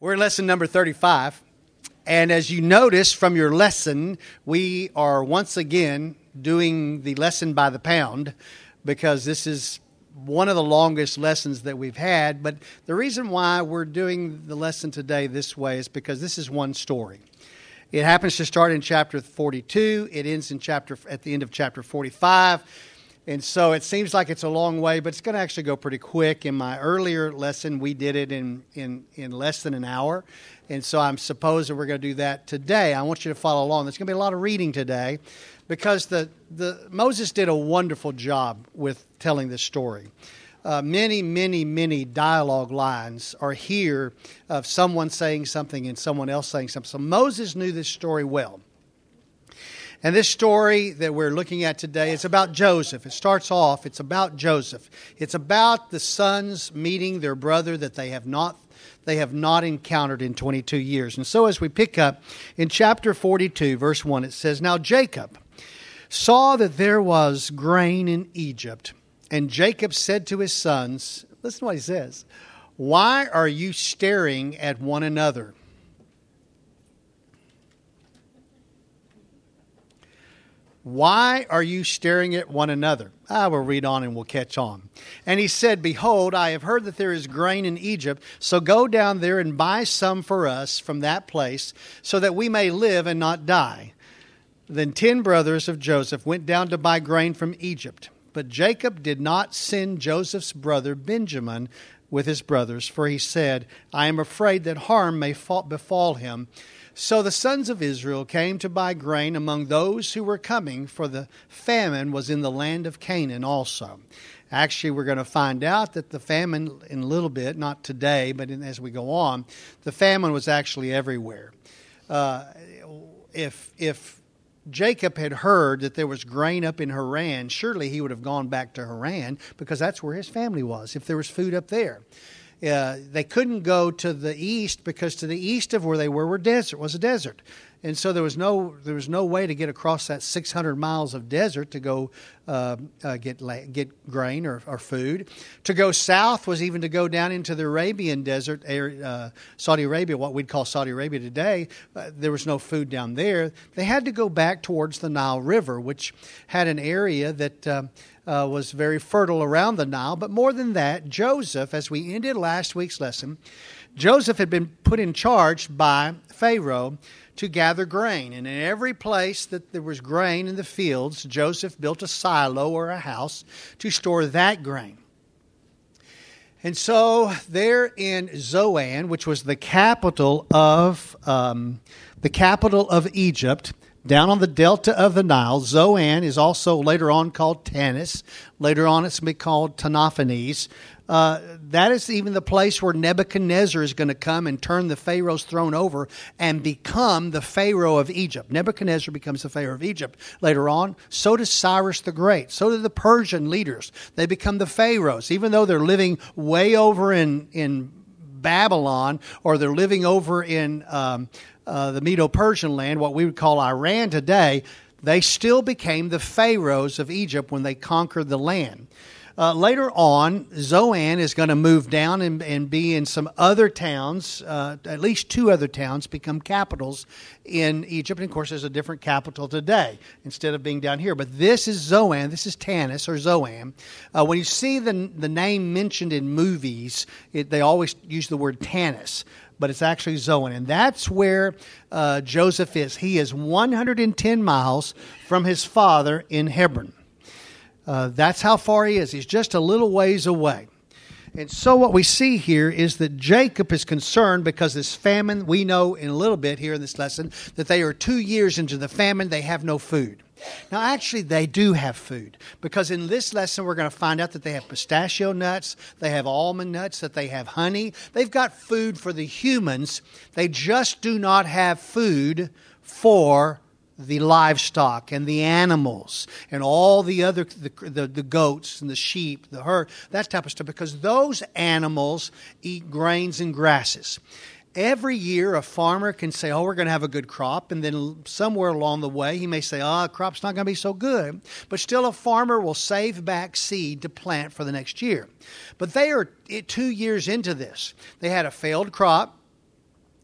We're in lesson number 35. And as you notice from your lesson, we are once again doing the lesson by the pound because this is one of the longest lessons that we've had. But the reason why we're doing the lesson today this way is because this is one story. It happens to start in chapter 42. It ends at the end of chapter 45. And so it seems like it's a long way, but it's going to actually go pretty quick. In my earlier lesson, we did it in less than an hour. And so I'm supposed that we're going to do that today. I want you to follow along. There's going to be a lot of reading today because Moses did a wonderful job with telling this story. Many dialogue lines are here of someone saying something and someone else saying something. So Moses knew this story well. And this story that we're looking at today is about Joseph. It starts off, it's about Joseph. It's about the sons meeting their brother that they have not encountered in 22 years. And so as we pick up in chapter 42, verse 1, it says, "Now Jacob saw that there was grain in Egypt, and Jacob said to his sons," listen to what he says, "Why are you staring at one another?" Why are you staring at one another? I will read on and we'll catch on. "And he said, Behold, I have heard that there is grain in Egypt, so go down there and buy some for us from that place, so that we may live and not die. Then 10 brothers of Joseph went down to buy grain from Egypt. But Jacob did not send Joseph's brother Benjamin with his brothers, for he said, I am afraid that harm may befall him. So the sons of Israel came to buy grain among those who were coming, for the famine was in the land of Canaan also." Actually, we're going to find out that the famine in a little bit, not today, but as we go on, the famine was actually everywhere. If Jacob had heard that there was grain up in Haran, surely he would have gone back to Haran because that's where his family was, if there was food up there. They couldn't go to the east because to the east of where they were was a desert. And so there was no way to get across that 600 miles of desert to go get grain or food. To go south was even to go down into the Arabian desert, Saudi Arabia, what we'd call Saudi Arabia today. There was no food down there. They had to go back towards the Nile River, which had an area that was very fertile around the Nile. But more than that, Joseph, as we ended last week's lesson, Joseph had been put in charge by Pharaoh to gather grain. And in every place that there was grain in the fields, Joseph built a silo or a house to store that grain. And so there in Zoan, which was the capital of Egypt, down on the delta of the Nile, Zoan is also later on called Tanis. Later on it's going to be called Tanophanes. That is even the place where Nebuchadnezzar is going to come and turn the Pharaoh's throne over and become the Pharaoh of Egypt. Nebuchadnezzar becomes the Pharaoh of Egypt later on. So does Cyrus the Great. So do the Persian leaders. They become the Pharaohs, even though they're living way over in Babylon, or they're living over in the Medo-Persian land, what we would call Iran today. They still became the Pharaohs of Egypt when they conquered the land. Later on, Zoan is going to move down and be in some other towns, at least 2 other towns, become capitals in Egypt. And of course, there's a different capital today instead of being down here. But this is Zoan. This is Tanis or Zoan. When you see the name mentioned in movies, they always use the word Tanis, but it's actually Zoan. And that's where Joseph is. He is 110 miles from his father in Hebron. That's how far he is. He's just a little ways away. And so what we see here is that Jacob is concerned because this famine, we know in a little bit here in this lesson, that they are 2 years into the famine, they have no food. Now, actually, they do have food, because in this lesson, we're going to find out that they have pistachio nuts, they have almond nuts, that they have honey. They've got food for the humans. They just do not have food for the livestock and the animals and all the other, the goats and the sheep, the herd, that type of stuff, because those animals eat grains and grasses. Every year, a farmer can say, we're going to have a good crop. And then somewhere along the way, he may say, crop's not going to be so good. But still, a farmer will save back seed to plant for the next year. But they are 2 years into this. They had a failed crop.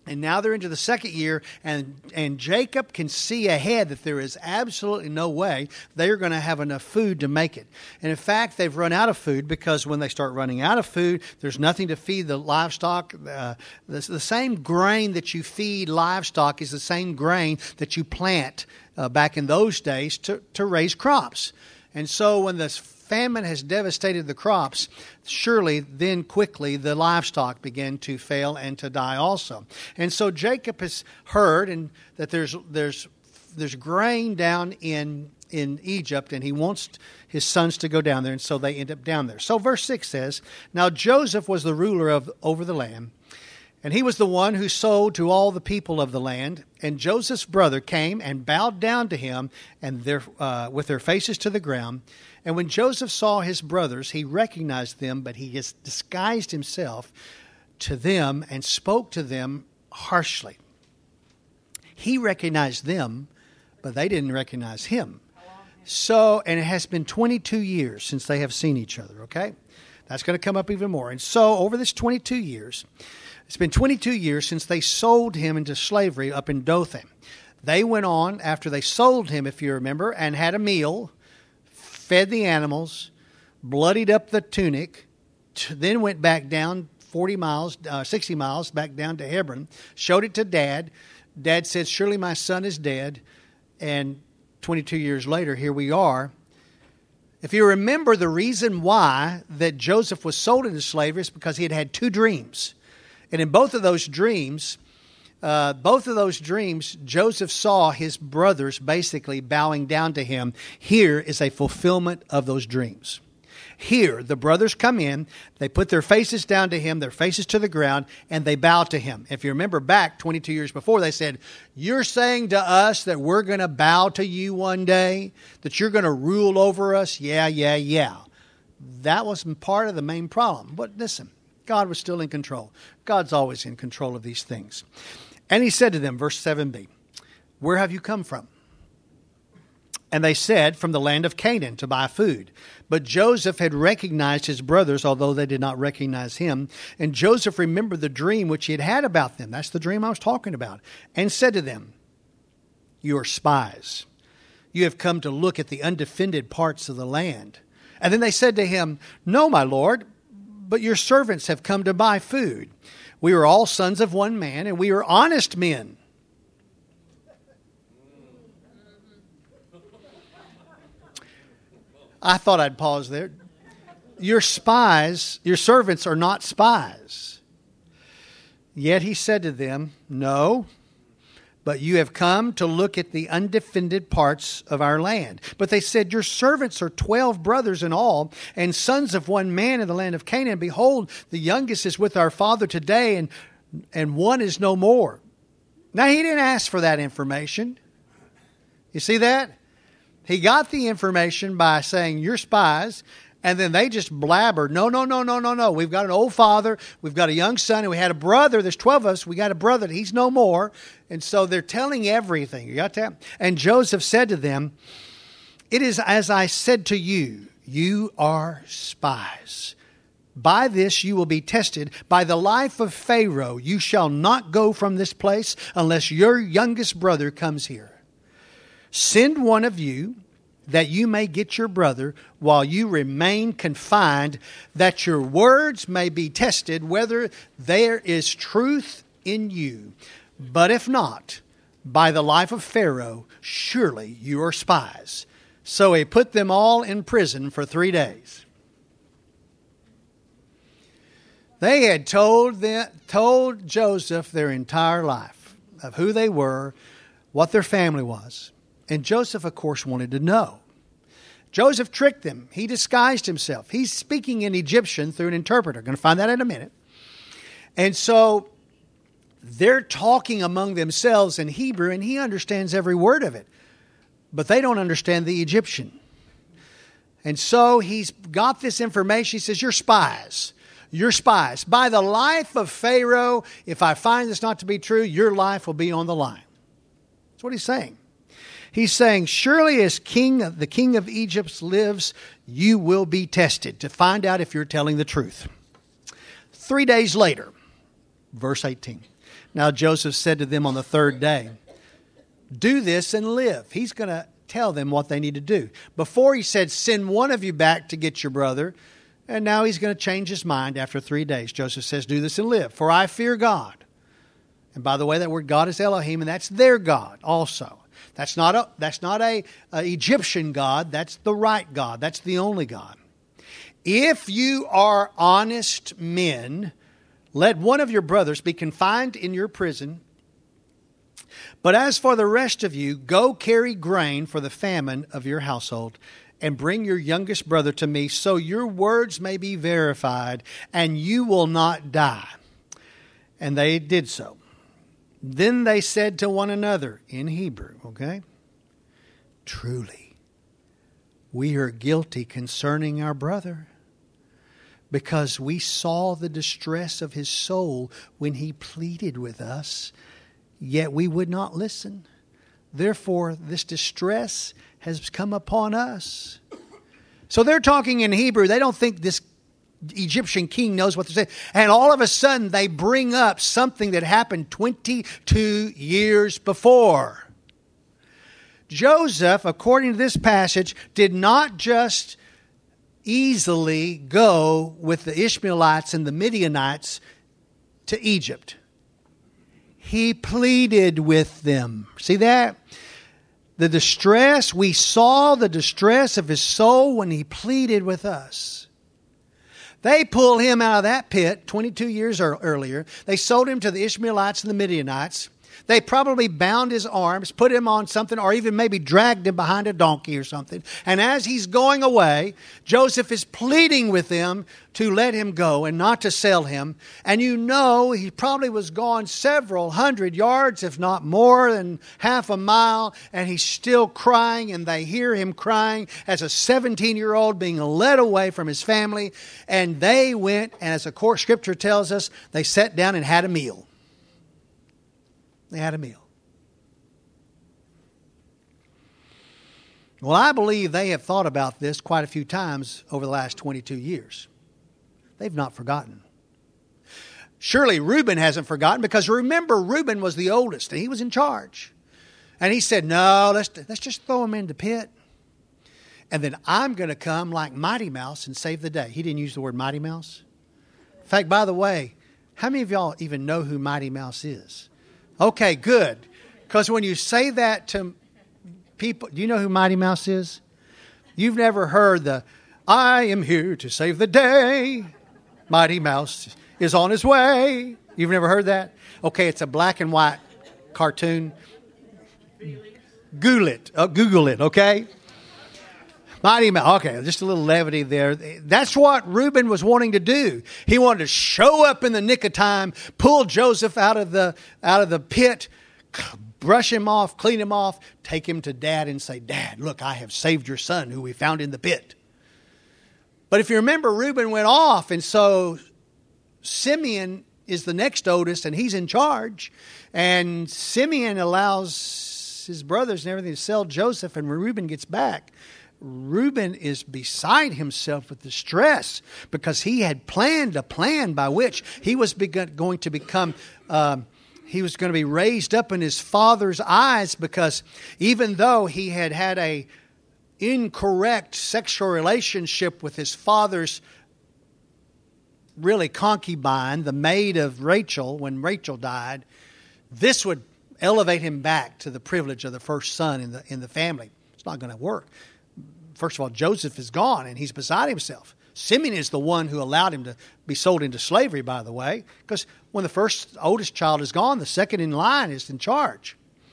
And now they're into the second year, and Jacob can see ahead that there is absolutely no way they are going to have enough food to make it. And in fact, they've run out of food, because when they start running out of food, there's nothing to feed the livestock. The same grain that you feed livestock is the same grain that you plant back in those days to raise crops. And so when this famine has devastated the crops, surely then quickly the livestock began to fail and to die also. And so Jacob has heard that there's grain down in Egypt, and he wants his sons to go down there, and so they end up down there. So verse 6 says, "Now Joseph was the ruler over the land, and he was the one who sold to all the people of the land. And Joseph's brother came and bowed down to him, and with their faces to the ground. And when Joseph saw his brothers, he recognized them, but he disguised himself to them and spoke to them harshly." He recognized them, but they didn't recognize him. So, and it has been 22 years since they have seen each other, okay? That's going to come up even more. And so over this 22 years, it's been 22 years since they sold him into slavery up in Dothan. They went on after they sold him, if you remember, and had a meal, fed the animals, bloodied up the tunic, then went back down 60 miles back down to Hebron, showed it to Dad. Dad said, "Surely my son is dead." And 22 years later, here we are. If you remember, the reason why that Joseph was sold into slavery is because he had had two dreams. And in both of those dreams, Joseph saw his brothers basically bowing down to him. Here is a fulfillment of those dreams. Here, the brothers come in, they put their faces down to him, their faces to the ground, and they bow to him. If you remember back 22 years before, they said, "You're saying to us that we're going to bow to you one day, that you're going to rule over us?" Yeah. That was part of the main problem. But listen, God was still in control. God's always in control of these things. And he said to them, verse 7b, "Where have you come from?" And they said, "From the land of Canaan, to buy food." But Joseph had recognized his brothers, although they did not recognize him. And Joseph remembered the dream which he had had about them. That's the dream I was talking about. And said to them, "You are spies. You have come to look at the undefended parts of the land." And then they said to him, "No, my lord, but your servants have come to buy food. We are all sons of one man, and we are honest men." I thought I'd pause there. Your spies, your servants are not spies. Yet he said to them, "No, but you have come to look at the undefended parts of our land." But they said, "Your servants are 12 brothers in all, and sons of one man in the land of Canaan. Behold, the youngest is with our father today, and one is no more." Now, he didn't ask for that information. You see that? He got the information by saying, "You're spies," and then they just blabbered, No. We've got an old father, we've got a young son, and we had a brother. There's 12 of us. We got a brother. He's no more. And so they're telling everything. You got that? And Joseph said to them, "It is as I said to you, you are spies. By this you will be tested. By the life of Pharaoh, you shall not go from this place unless your youngest brother comes here. Send one of you, that you may get your brother while you remain confined, that your words may be tested whether there is truth in you. But if not, by the life of Pharaoh, surely you are spies." So he put them all in prison for 3 days. They had told Joseph their entire life of who they were, what their family was. And Joseph, of course, wanted to know. Joseph tricked them. He disguised himself. He's speaking in Egyptian through an interpreter. Going to find that in a minute. And so they're talking among themselves in Hebrew, and he understands every word of it. But they don't understand the Egyptian. And so he's got this information. He says, "You're spies. You're spies. By the life of Pharaoh, if I find this not to be true, your life will be on the line." That's what he's saying. He's saying, surely as the king of Egypt lives, you will be tested to find out if you're telling the truth. 3 days later, verse 18. Now Joseph said to them on the third day, do this and live. He's going to tell them what they need to do. Before he said, send one of you back to get your brother. And now he's going to change his mind after 3 days. Joseph says, do this and live. For I fear God. And by the way, that word God is Elohim, and that's their God also. That's not a Egyptian God. That's the right God. That's the only God. If you are honest men, let one of your brothers be confined in your prison. But as for the rest of you, go carry grain for the famine of your household, and bring your youngest brother to me, so your words may be verified, and you will not die. And they did so. Then they said to one another in Hebrew, okay, truly, we are guilty concerning our brother, because we saw the distress of his soul when he pleaded with us, yet we would not listen. Therefore, this distress has come upon us. So they're talking in Hebrew. They don't think this Egyptian king knows what they're saying. And all of a sudden, they bring up something that happened 22 years before. Joseph, according to this passage, did not just easily go with the Ishmaelites and the Midianites to Egypt. He pleaded with them. See that? The distress, we saw the distress of his soul when he pleaded with us. They pulled him out of that pit 22 years earlier. They sold him to the Ishmaelites and the Midianites. They probably bound his arms, put him on something, or even maybe dragged him behind a donkey or something. And as he's going away, Joseph is pleading with them to let him go and not to sell him. And you know he probably was gone several hundred yards, if not more than half a mile, and he's still crying, and they hear him crying as a 17-year-old being led away from his family. And they went, and as the court scripture tells us, they sat down and had a meal. They had a meal. Well, I believe they have thought about this quite a few times over the last 22 years. They've not forgotten. Surely Reuben hasn't forgotten, because remember, Reuben was the oldest and he was in charge. And he said, no, let's just throw him in the pit. And then I'm going to come like Mighty Mouse and save the day. He didn't use the word Mighty Mouse. In fact, by the way, how many of y'all even know who Mighty Mouse is? Okay, good. Because when you say that to people, do you know who Mighty Mouse is? You've never heard the, I am here to save the day. Mighty Mouse is on his way. You've never heard that? Okay, it's a black and white cartoon. Google it, okay? Mighty Mouse. Okay, just a little levity there. That's what Reuben was wanting to do. He wanted to show up in the nick of time, pull Joseph out of the pit, brush him off, clean him off, take him to Dad and say, Dad, look, I have saved your son who we found in the pit. But if you remember, Reuben went off, and so Simeon is the next oldest, and he's in charge. And Simeon allows his brothers and everything to sell Joseph, and when Reuben gets back, Reuben is beside himself with distress, because he had planned a plan by which he was going to become, he was going to be raised up in his father's eyes, because even though he had had a incorrect sexual relationship with his father's really concubine, the maid of Rachel, when Rachel died, this would elevate him back to the privilege of the first son in the family. It's not going to work. First of all, Joseph is gone and he's beside himself. Simeon is the one who allowed him to be sold into slavery, by the way, because when the oldest child is gone, the second in line is in charge.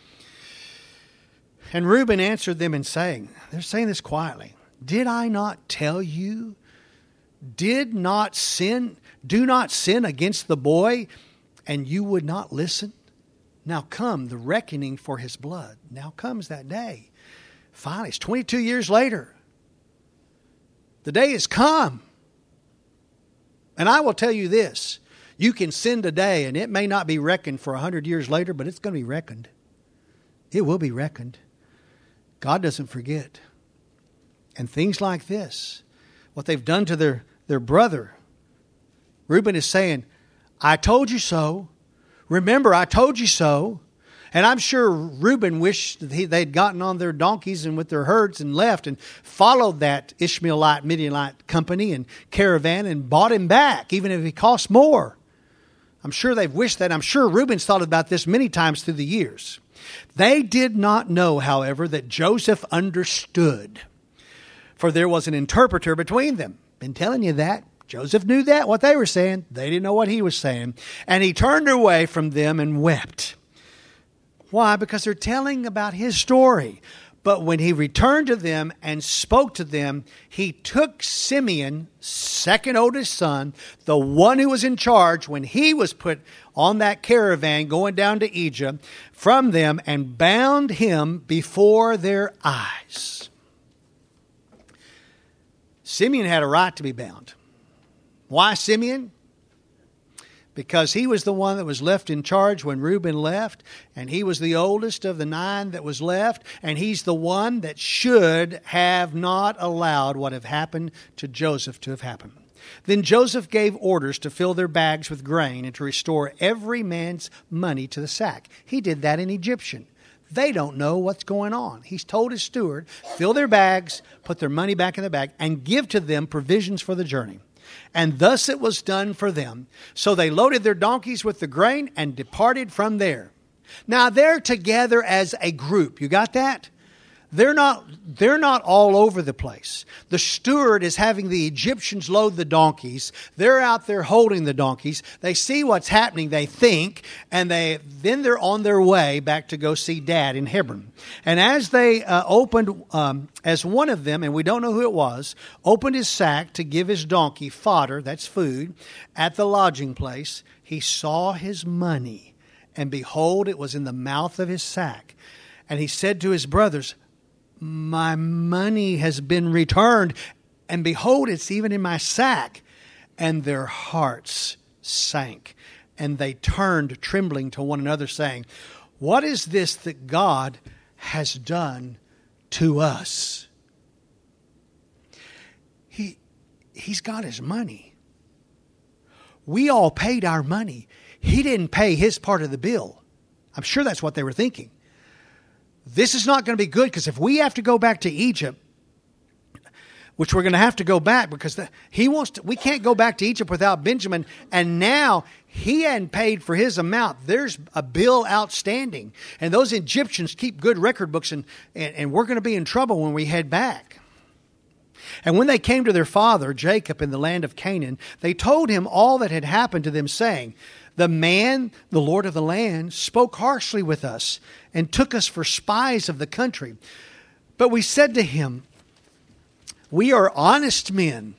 And Reuben answered them in saying, they're saying this quietly, did I not tell you? Do not sin against the boy, and you would not listen? Now come the reckoning for his blood. Now comes that day. Finally, it's 22 years later. The day has come. And I will tell you this. You can sin today, and it may not be reckoned for 100 years later, but it's going to be reckoned. It will be reckoned. God doesn't forget. And things like this, what they've done to their brother. Reuben is saying, I told you so. Remember, I told you so. And I'm sure Reuben wished that they'd gotten on their donkeys and with their herds and left and followed that Ishmaelite, Midianite company and caravan and bought him back, even if it cost more. I'm sure they've wished that. I'm sure Reuben's thought about this many times through the years. They did not know, however, that Joseph understood, for there was an interpreter between them. Been telling you that. Joseph knew that, what they were saying. They didn't know what he was saying. And he turned away from them and wept. Why? Because they're telling about his story. But when he returned to them and spoke to them, he took Simeon, second oldest son, the one who was in charge when he was put on that caravan going down to Egypt, from them and bound him before their eyes. Simeon had a right to be bound. Why Simeon? Because he was the one that was left in charge when Reuben left, and he was the oldest of the 9 that was left, and he's the one that should have not allowed what have happened to Joseph to have happened. Then Joseph gave orders to fill their bags with grain and to restore every man's money to the sack. He did that in Egyptian. They don't know what's going on. He's told his steward, fill their bags, put their money back in the bag, and give to them provisions for the journey. And thus it was done for them. So they loaded their donkeys with the grain and departed from there. Now they're together as a group. You got that? They're not all over the place. The steward is having the Egyptians load the donkeys. They're out there holding the donkeys. They see what's happening, they think, and then they're on their way back to go see Dad in Hebron. And as they opened, as one of them, and we don't know who it was, opened his sack to give his donkey fodder, that's food, at the lodging place, he saw his money, and behold, it was in the mouth of his sack. And he said to his brothers, my money has been returned, and behold, it's even in my sack. And their hearts sank, and they turned trembling to one another, saying, what is this that God has done to us? He's got his money. We all paid our money. He didn't pay his part of the bill. I'm sure that's what they were thinking. This is not going to be good, because if we have to go back to Egypt, which we're going to have to go back because we can't go back to Egypt without Benjamin. And now he hadn't paid for his amount. There's a bill outstanding. And those Egyptians keep good record books, and we're going to be in trouble when we head back. And when they came to their father, Jacob, in the land of Canaan, they told him all that had happened to them, saying, the man, the Lord of the land, spoke harshly with us and took us for spies of the country. But we said to him, we are honest men.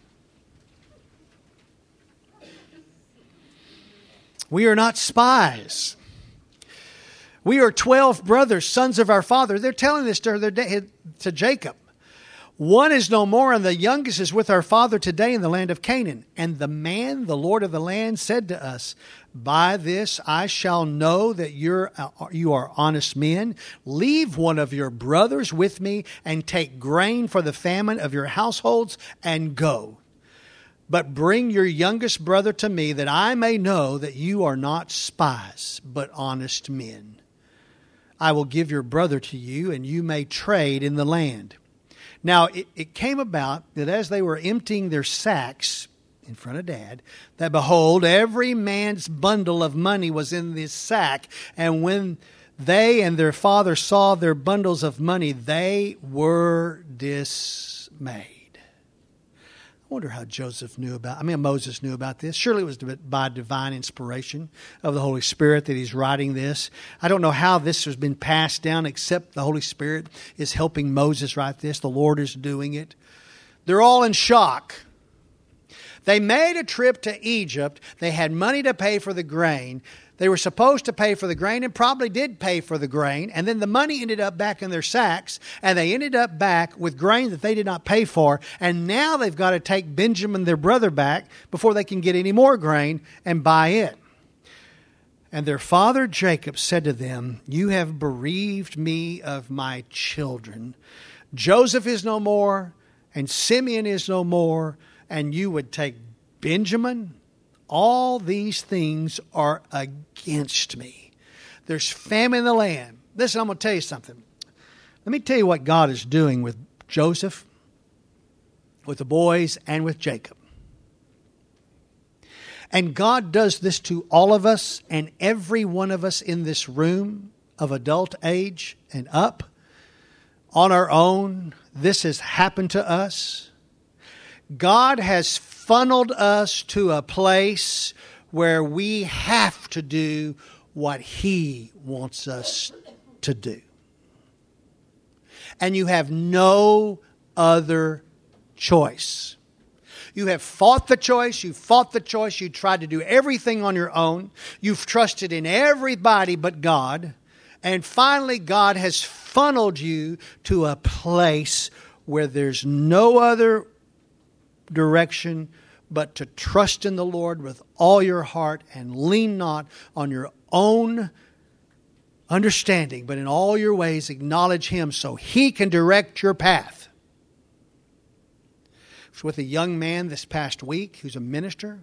We are not spies. We are 12 brothers, sons of our father. They're telling this to Jacob. One is no more, and the youngest is with our father today in the land of Canaan. And the man, the Lord of the land, said to us, by this I shall know that you are honest men. Leave one of your brothers with me, and take grain for the famine of your households, and go. But bring your youngest brother to me, that I may know that you are not spies, but honest men. I will give your brother to you, and you may trade in the land. Now, it came about that as they were emptying their sacks in front of Dad, that behold, every man's bundle of money was in this sack. And when they and their father saw their bundles of money, they were dismayed. I wonder how Moses knew about this. Surely it was by divine inspiration of the Holy Spirit that he's writing this. I don't know how this has been passed down, except the Holy Spirit is helping Moses write this. The Lord is doing it. They're all in shock. They made a trip to Egypt. They had money to pay for the grain. They were supposed to pay for the grain and probably did pay for the grain. And then the money ended up back in their sacks, and they ended up back with grain that they did not pay for. And now they've got to take Benjamin, their brother, back before they can get any more grain and buy it. And their father Jacob said to them, you have bereaved me of my children. Joseph is no more, and Simeon is no more, and you would take Benjamin, all these things are against me. There's famine in the land. Listen, I'm going to tell you something. Let me tell you what God is doing with Joseph, with the boys, and with Jacob. And God does this to all of us and every one of us in this room of adult age and up. On our own, this has happened to us. God has funneled us to a place where we have to do what He wants us to do. And you have no other choice. You have fought the choice. You fought the choice. You tried to do everything on your own. You've trusted in everybody but God. And finally, God has funneled you to a place where there's no other direction but to trust in the Lord with all your heart and lean not on your own understanding, but in all your ways acknowledge Him so He can direct your path. I was with a young man this past week who's a minister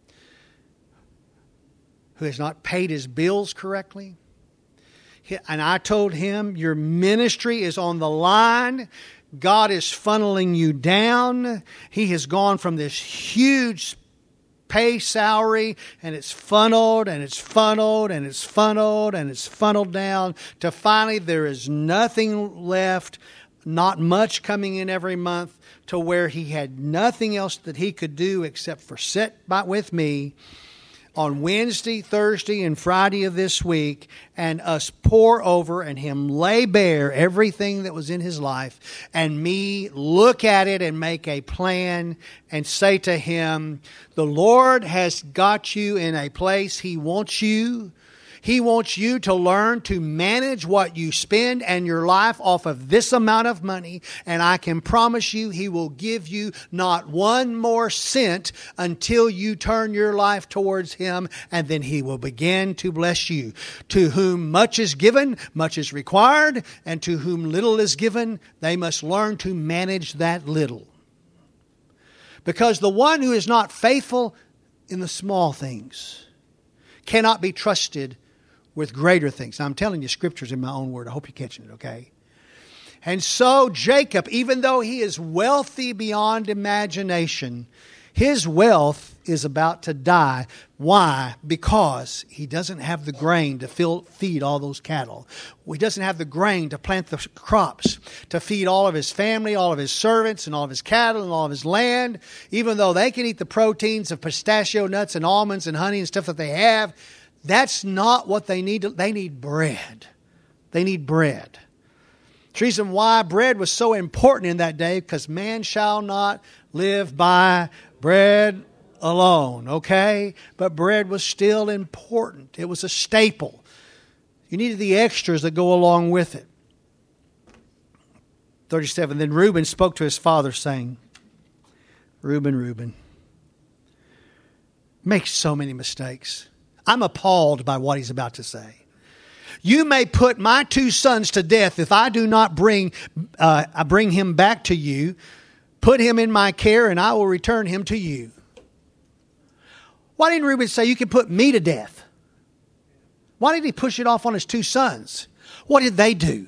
who has not paid his bills correctly. And I told him, your ministry is on the line. God is funneling you down. He has gone from this huge pay salary, and it's funneled, and it's funneled, and it's funneled, and it's funneled down to finally there is nothing left, not much coming in every month, to where he had nothing else that he could do except for sit with me on Wednesday, Thursday, and Friday of this week, and us pour over and him lay bare everything that was in his life, and me look at it and make a plan and say to him, the Lord has got you in a place He wants you. He wants you to learn to manage what you spend and your life off of this amount of money. And I can promise you He will give you not one more cent until you turn your life towards Him. And then He will begin to bless you. To whom much is given, much is required. And to whom little is given, they must learn to manage that little. Because the one who is not faithful in the small things cannot be trusted with greater things. Now, I'm telling you scriptures in my own word. I hope you're catching it, okay? And so Jacob, even though he is wealthy beyond imagination, his wealth is about to die. Why? Because he doesn't have the grain to feed all those cattle. He doesn't have the grain to plant the crops, to feed all of his family, all of his servants, and all of his cattle, and all of his land. Even though they can eat the proteins of pistachio nuts and almonds and honey and stuff that they have, that's not what they need. They need bread. They need bread. The reason why bread was so important in that day, because man shall not live by bread alone, okay? But bread was still important. It was a staple. You needed the extras that go along with it. 37, then Reuben spoke to his father, saying, Reuben, makes so many mistakes. I'm appalled by what he's about to say. You may put my 2 sons to death if I do not bring him back to you. Put him in my care, and I will return him to you. Why didn't Reuben say, you can put me to death? Why did he push it off on his 2 sons? What did they do?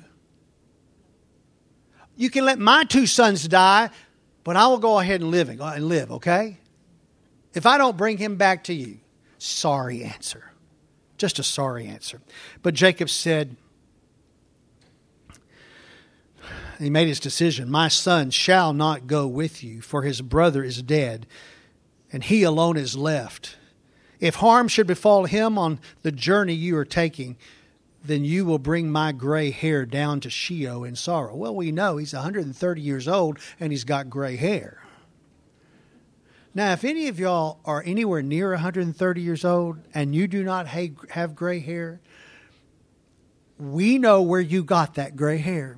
You can let my 2 sons die, but I will go ahead and live, okay? If I don't bring him back to you. Sorry answer. Just a sorry answer. But Jacob said, he made his decision. My son shall not go with you, for his brother is dead, and he alone is left. If harm should befall him on the journey you are taking, then you will bring my gray hair down to Sheol in sorrow. Well, we know he's 130 years old, and he's got gray hair. Now, if any of y'all are anywhere near 130 years old and you do not have gray hair, we know where you got that gray hair.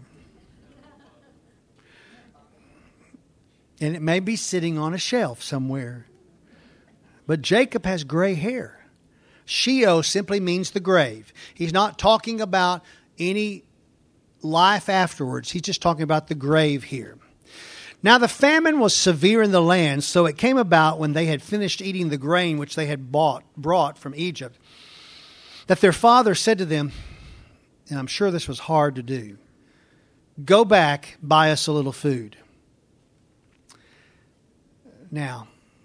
And it may be sitting on a shelf somewhere. But Jacob has gray hair. Sheol simply means the grave. He's not talking about any life afterwards. He's just talking about the grave here. Now the famine was severe in the land, so it came about when they had finished eating the grain which they had brought from Egypt, that their father said to them, and I'm sure this was hard to do, "Go back, buy us a little food." Now,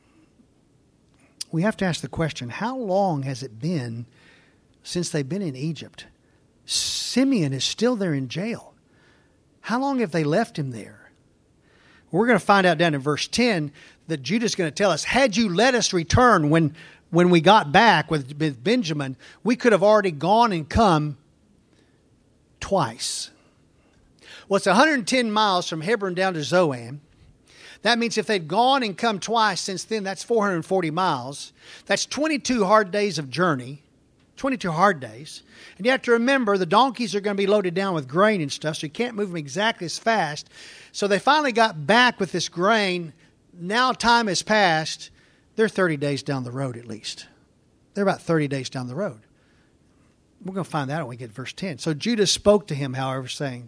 we have to ask the question, how long has it been since they've been in Egypt? Simeon is still there in jail. How long have they left him there? We're going to find out down in verse 10 that Judah's going to tell us, had you let us return when we got back with Benjamin, we could have already gone and come twice. Well, it's 110 miles from Hebron down to Zoan. That means if they'd gone and come twice since then, that's 440 miles. That's 22 hard days of journey. 22 hard days. And you have to remember, the donkeys are going to be loaded down with grain and stuff, so you can't move them exactly as fast. So they finally got back with this grain. Now time has passed. They're 30 days down the road at least. They're about 30 days down the road. We're going to find that out when we get to verse 10. So Judah spoke to him, however, saying,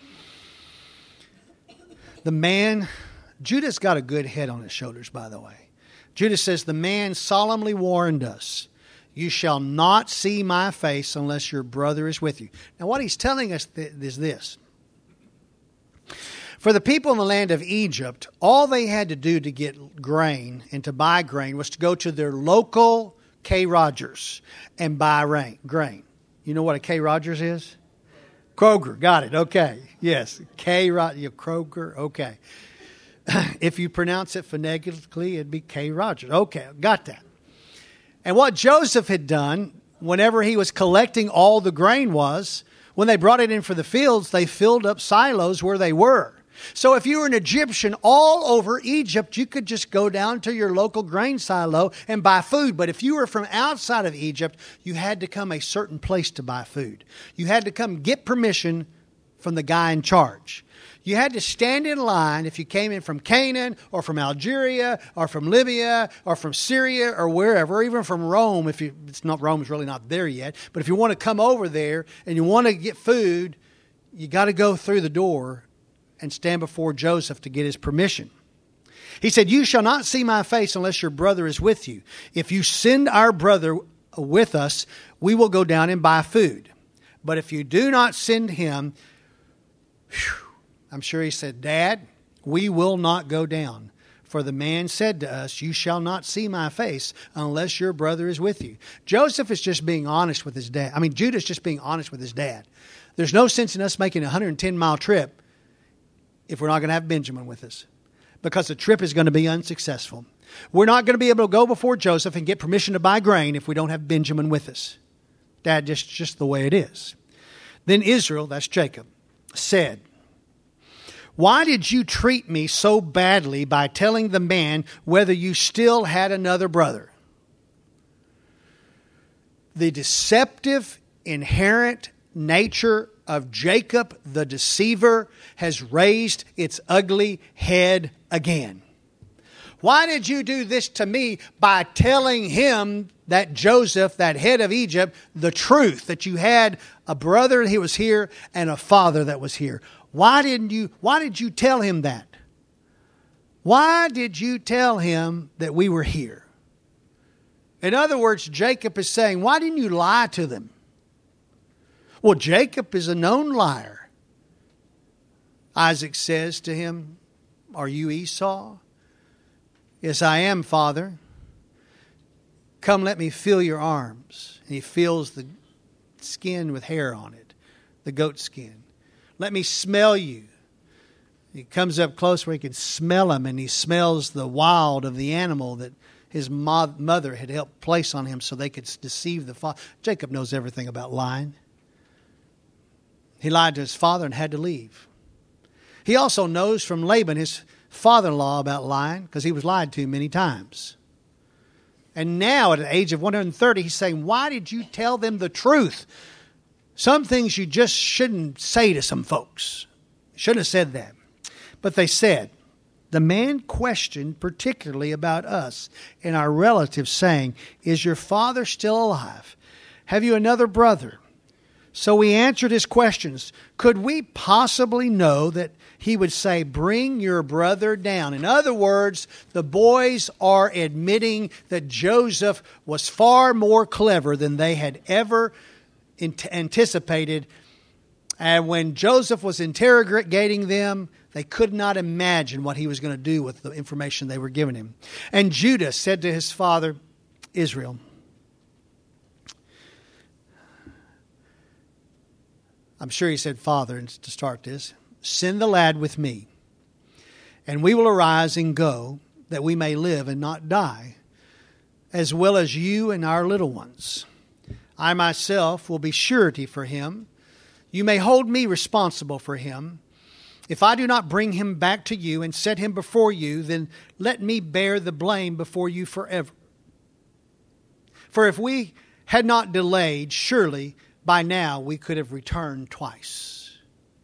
Judah's got a good head on his shoulders, by the way. Judah says, the man solemnly warned us, you shall not see my face unless your brother is with you. Now what he's telling us is this. For the people in the land of Egypt, all they had to do to get grain and to buy grain was to go to their local K. Rogers and buy grain. You know what a K. Rogers is? Kroger. Got it. Okay. Yes. Kroger. Okay. If you pronounce it phonetically, it'd be K. Rogers. Okay. Got that. And what Joseph had done whenever he was collecting all the grain was, when they brought it in for the fields, they filled up silos where they were. So if you were an Egyptian all over Egypt, you could just go down to your local grain silo and buy food. But if you were from outside of Egypt, you had to come a certain place to buy food. You had to come get permission from the guy in charge. You had to stand in line if you came in from Canaan or from Algeria or from Libya or from Syria or wherever, or even from Rome. Rome is really not there yet. But if you want to come over there and you want to get food, you got to go through the door and stand before Joseph to get his permission. He said, you shall not see my face unless your brother is with you. If you send our brother with us, we will go down and buy food. But if you do not send him, I'm sure he said, Dad, we will not go down. For the man said to us, you shall not see my face unless your brother is with you. Joseph is just being honest with his dad. Judah's just being honest with his dad. There's no sense in us making a 110-mile trip if we're not going to have Benjamin with us, because the trip is going to be unsuccessful. We're not going to be able to go before Joseph and get permission to buy grain if we don't have Benjamin with us. Dad, just the way it is. Then Israel, that's Jacob, said, why did you treat me so badly by telling the man whether you still had another brother? The deceptive, inherent nature of Jacob the deceiver has raised its ugly head again. Why did you do this to me by telling him, that Joseph, that head of Egypt, the truth, that you had a brother that was here and a father that was here? Why did you tell him that? Why did you tell him that we were here? In other words, Jacob is saying, why didn't you lie to them? Well, Jacob is a known liar. Isaac says to him, are you Esau? Yes, I am, Father. Come, let me feel your arms. And he feels the skin with hair on it, the goat skin. Let me smell you. He comes up close where he can smell him, and he smells the wild of the animal that his mother had helped place on him so they could deceive the father. Jacob knows everything about lying. He lied to his father and had to leave. He also knows from Laban, his father-in-law, about lying because he was lied to many times. And now at the age of 130, he's saying, why did you tell them the truth? Some things you just shouldn't say to some folks. Shouldn't have said that. But they said, the man questioned particularly about us and our relatives, saying, is your father still alive? Have you another brother? So we answered his questions. Could we possibly know that he would say, bring your brother down? In other words, the boys are admitting that Joseph was far more clever than they had ever anticipated. And when Joseph was interrogating them, they could not imagine what he was going to do with the information they were giving him. And Judah said to his father Israel, I'm sure he said father to start this, send the lad with me, and we will arise and go, that we may live and not die, as well as you and our little ones. I myself will be surety for him. You may hold me responsible for him. If I do not bring him back to you and set him before you, then let me bear the blame before you forever. For if we had not delayed, surely by now we could have returned twice.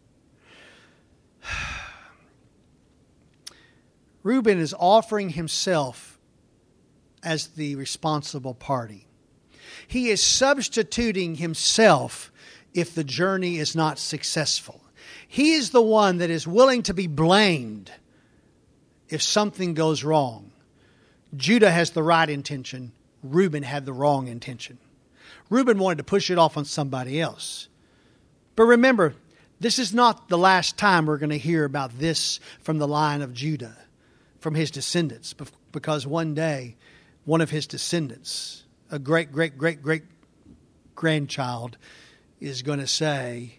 Reuben is offering himself as the responsible party. He is substituting himself if the journey is not successful. He is the one that is willing to be blamed if something goes wrong. Judah has the right intention. Reuben had the wrong intention. Reuben wanted to push it off on somebody else. But remember, this is not the last time we're going to hear about this from the line of Judah, from his descendants, because one day, one of his descendants, a great-great-great-great-grandchild, is going to say,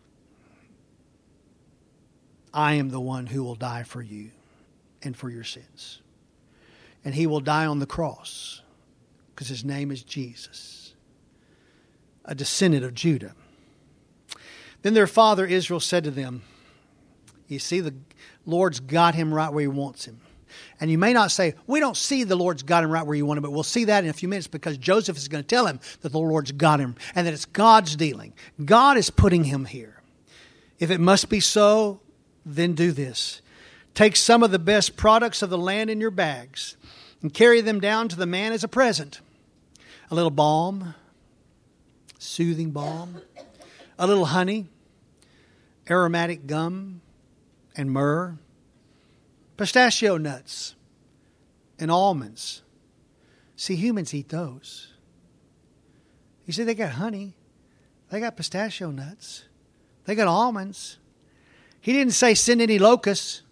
I am the one who will die for you and for your sins. And he will die on the cross because his name is Jesus, a descendant of Judah. Then their father Israel said to them, you see, the Lord's got him right where he wants him. And you may not say, we don't see the Lord's got him right where you want him, but we'll see that in a few minutes because Joseph is going to tell him that the Lord's got him and that it's God's dealing. God is putting him here. If it must be so, then do this. Take some of the best products of the land in your bags and carry them down to the man as a present. A little balm, soothing balm, a little honey, aromatic gum, and myrrh, pistachio nuts, and almonds. See, humans eat those. You see, they got honey. They got pistachio nuts. They got almonds. He didn't say send any locusts.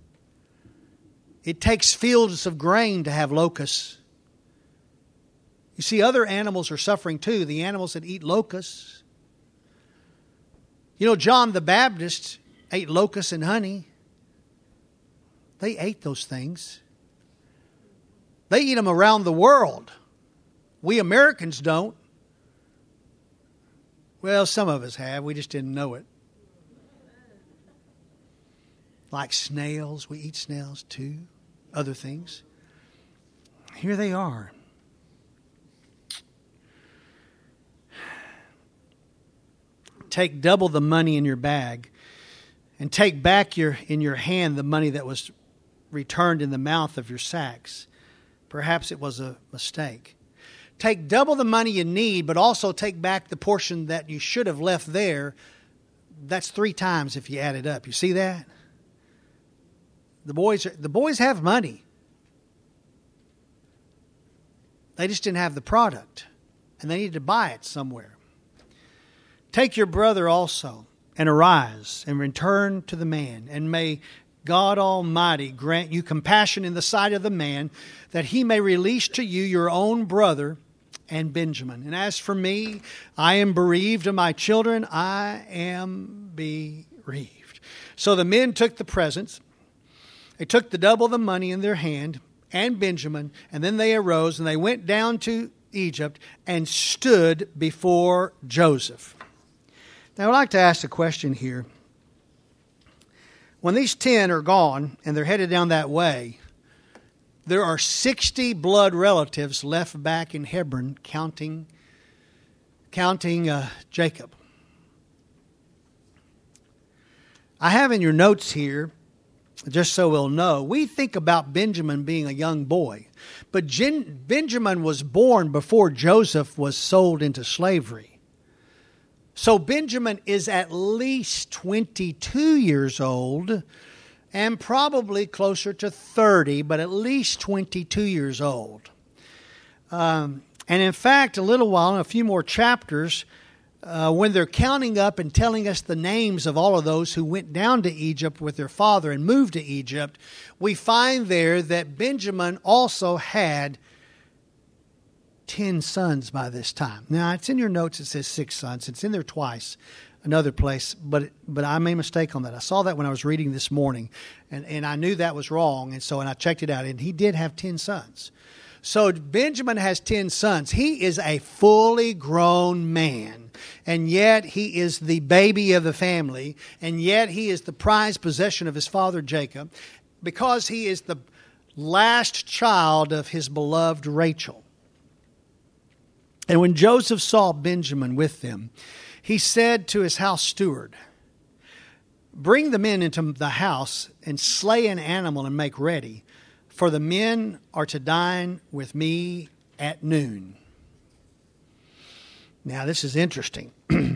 It takes fields of grain to have locusts. You see, other animals are suffering too. The animals that eat locusts. You know, John the Baptist ate locusts and honey. They ate those things. They eat them around the world. We Americans don't. Well, some of us have. We just didn't know it. Like snails. We eat snails too. Other things. Here they are. Take double the money in your bag and take back in your hand the money that was returned in the mouth of your sacks. Perhaps it was a mistake. Take double the money you need, but also take back the portion that you should have left there. That's 3 times if you add it up. You see that? The boys have money. They just didn't have the product, and they needed to buy it somewhere. Take your brother also, and arise, and return to the man, and may God Almighty grant you compassion in the sight of the man, that he may release to you your own brother and Benjamin. And as for me, I am bereaved of my children. I am bereaved. So the men took the presents. They took the double the money in their hand and Benjamin, and then they arose and they went down to Egypt and stood before Joseph. Now I'd like to ask a question here. When these 10 are gone and they're headed down that way, there are 60 blood relatives left back in Hebron counting Jacob. I have in your notes here, just so we'll know, we think about Benjamin being a young boy. But Benjamin was born before Joseph was sold into slavery. So Benjamin is at least 22 years old and probably closer to 30, but at least 22 years old. And in fact, a few more chapters, when they're counting up and telling us the names of all of those who went down to Egypt with their father and moved to Egypt, we find there that Benjamin also had 10 sons by this time. Now, it's in your notes, it says 6 sons. It's in there twice, another place, but I made a mistake on that. I saw that when I was reading this morning, and I knew that was wrong, and I checked it out, and he did have 10 sons. So Benjamin has 10 sons. He is a fully grown man, and yet he is the baby of the family, and yet he is the prized possession of his father Jacob, because he is the last child of his beloved Rachel. And when Joseph saw Benjamin with them, he said to his house steward, "Bring the men into the house and slay an animal and make ready, for the men are to dine with me at noon." Now, this is interesting.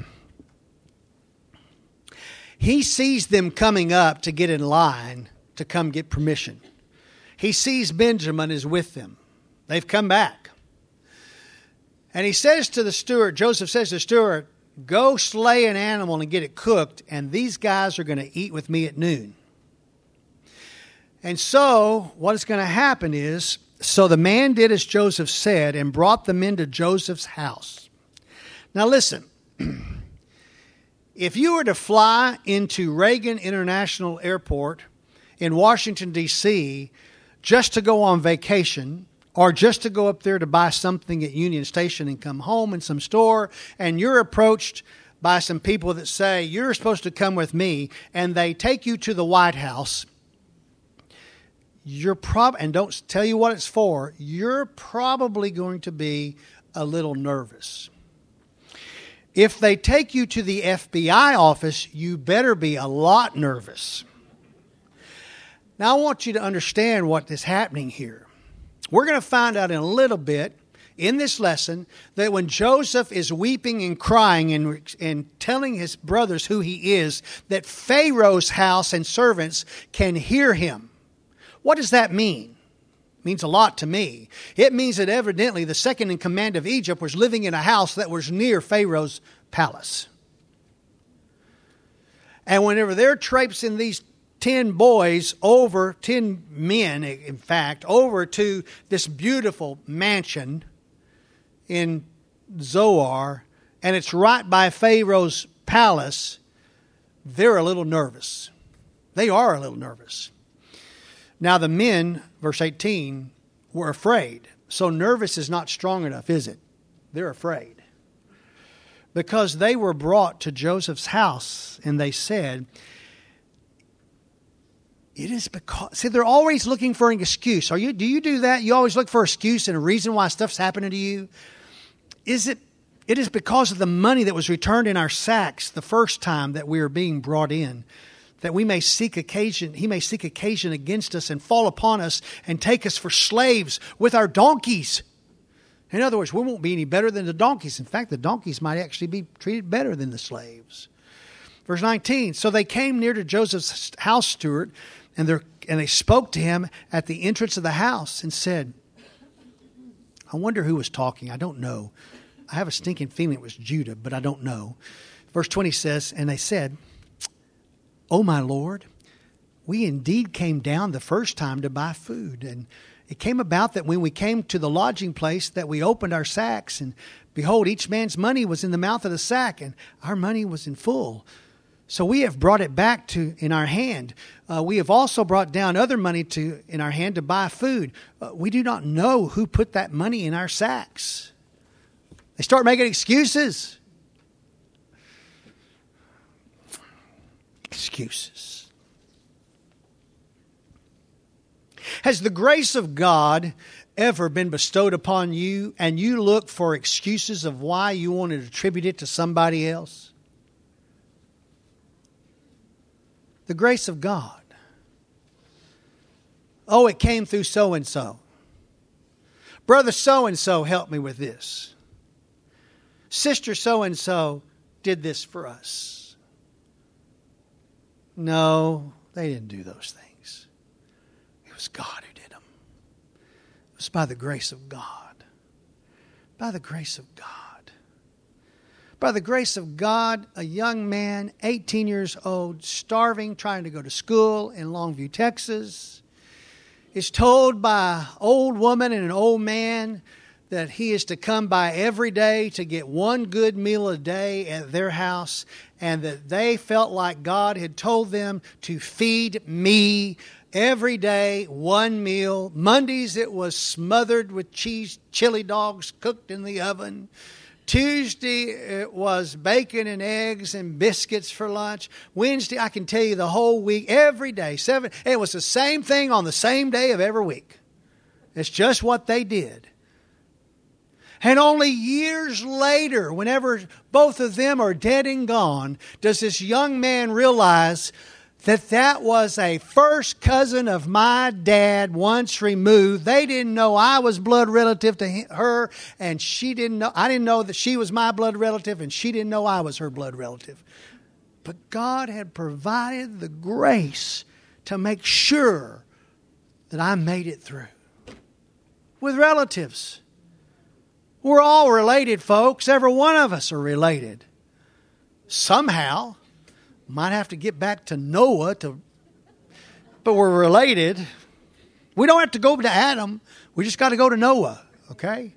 He sees them coming up to get in line to come get permission. He sees Benjamin is with them. They've come back. And he says to the steward, Joseph says to the steward, "Go slay an animal and get it cooked, and these guys are going to eat with me at noon." And so what is going to happen is, so the man did as Joseph said and brought the men to Joseph's house. Now listen, if you were to fly into Reagan International Airport in Washington, D.C., just to go on vacation, or just to go up there to buy something at Union Station and come home in some store, and you're approached by some people that say, "You're supposed to come with me," and they take you to the White House, and don't tell you what it's for, you're probably going to be a little nervous. If they take you to the FBI office, you better be a lot nervous. Now, I want you to understand what is happening here. We're going to find out in a little bit in this lesson that when Joseph is weeping and crying and telling his brothers who he is, that Pharaoh's house and servants can hear him. What does that mean? It means a lot to me. It means that evidently the second in command of Egypt was living in a house that was near Pharaoh's palace. And whenever they're traipsing these 10 boys over, 10 men, in fact, over to this beautiful mansion in Zoar, and it's right by Pharaoh's palace, they're a little nervous. They are a little nervous. Now the men, verse 18, were afraid. So nervous is not strong enough, is it? They're afraid. Because they were brought to Joseph's house, and they said, "It is because..." See, they're always looking for an excuse. Do you do that? You always look for an excuse and a reason why stuff's happening to you? It is because of the money that was returned in our sacks the first time that we are being brought in, that he may seek occasion against us and fall upon us and take us for slaves with our donkeys. In other words, we won't be any better than the donkeys. In fact, the donkeys might actually be treated better than the slaves. Verse 19, so they came near to Joseph's house steward, and they spoke to him at the entrance of the house and said, I wonder who was talking. I don't know. I have a stinking feeling it was Judah, but I don't know. Verse 20 says, and they said, "Oh, my Lord, we indeed came down the first time to buy food. And it came about that when we came to the lodging place that we opened our sacks, and behold, each man's money was in the mouth of the sack, and our money was in full. So we have brought it back in our hand. We have also brought down other money in our hand to buy food. We do not know who put that money in our sacks." They start making excuses. Excuses. Has the grace of God ever been bestowed upon you and you look for excuses of why you want to attribute it to somebody else? The grace of God. Oh, it came through so-and-so. Brother so-and-so helped me with this. Sister so-and-so did this for us. No, they didn't do those things. It was God who did them. It was by the grace of God. By the grace of God. By the grace of God, a young man, 18 years old, starving, trying to go to school in Longview, Texas, is told by an old woman and an old man that he is to come by every day to get one good meal a day at their house, and that they felt like God had told them to feed me every day, one meal. Mondays it was smothered with cheese, chili dogs cooked in the oven. Tuesday, it was bacon and eggs and biscuits for lunch. Wednesday, I can tell you the whole week, every day, it was the same thing on the same day of every week. It's just what they did. And only years later, whenever both of them are dead and gone, does this young man realize that was a first cousin of my dad once removed. They didn't know I was blood relative to her, and she didn't know. I didn't know that she was my blood relative, and she didn't know I was her blood relative. But God had provided the grace to make sure that I made it through. With relatives. We're all related, folks. Every one of us are related. Somehow. Might have to get back to Noah, but we're related. We don't have to go to Adam. We just got to go to Noah, okay?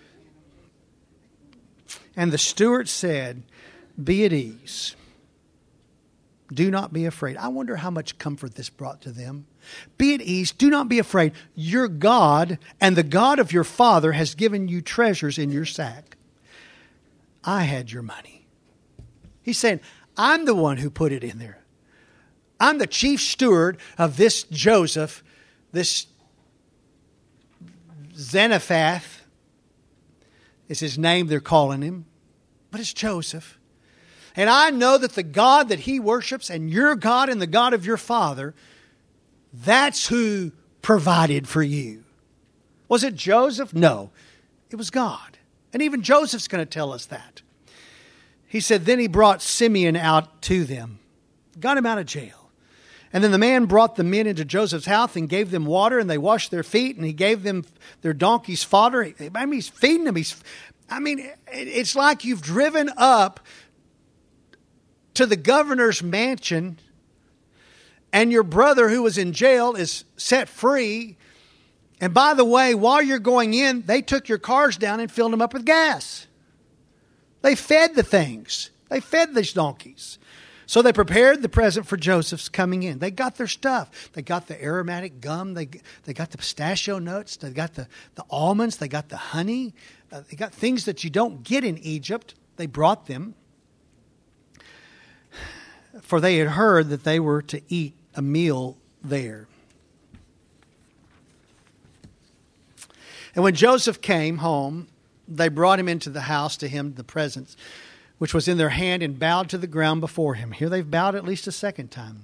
And the steward said, "Be at ease. Do not be afraid." I wonder how much comfort this brought to them. Be at ease. Do not be afraid. Your God and the God of your father has given you treasures in your sack. I had your money. He's saying, I'm the one who put it in there. I'm the chief steward of this Joseph, this Zenephath is his name they're calling him, but it's Joseph. And I know that the God that he worships and your God and the God of your father, that's who provided for you. Was it Joseph? No, it was God. And even Joseph's going to tell us that. He said, then he brought Simeon out to them, got him out of jail. And then the man brought the men into Joseph's house and gave them water, and they washed their feet, and he gave them their donkeys fodder. He's feeding them. It's like you've driven up to the governor's mansion, and your brother who was in jail is set free. And by the way, while you're going in, they took your cars down and filled them up with gas. They fed the things. They fed these donkeys. So they prepared the present for Joseph's coming in. They got their stuff. They got the aromatic gum. They got the pistachio nuts. They got the almonds. They got the honey. They got things that you don't get in Egypt. They brought them. For they had heard that they were to eat a meal there. And when Joseph came home, they brought him into the house, to him the presents, which was in their hand, and bowed to the ground before him. Here they've bowed at least a second time.